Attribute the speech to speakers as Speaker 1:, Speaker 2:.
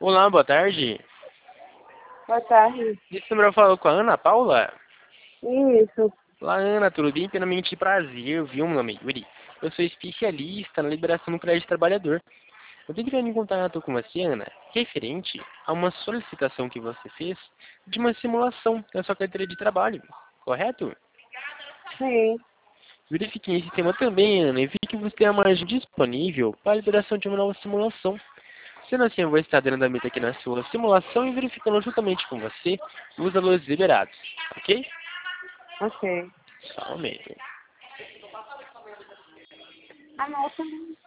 Speaker 1: Olá, boa tarde.
Speaker 2: Boa tarde.
Speaker 1: Esse número eu falo com a Ana Paula?
Speaker 2: Isso.
Speaker 1: Olá, Ana, tudo bem? Primeiramente, prazer, viu, meu nome é Yuri. Eu sou especialista na liberação do crédito trabalhador. Eu tô entrando em contato com você, Ana, referente a uma solicitação que você fez de uma simulação da sua carteira de trabalho, correto?
Speaker 2: Sim.
Speaker 1: Verifiquei esse tema também, Ana, e vi que você tem a margem disponível para a liberação de uma nova simulação. Sendo assim, eu vou estar dando a meta aqui na sua simulação e verificando juntamente com você os valores liberados, ok?
Speaker 2: Ok.
Speaker 1: Só um momento.
Speaker 2: Anota.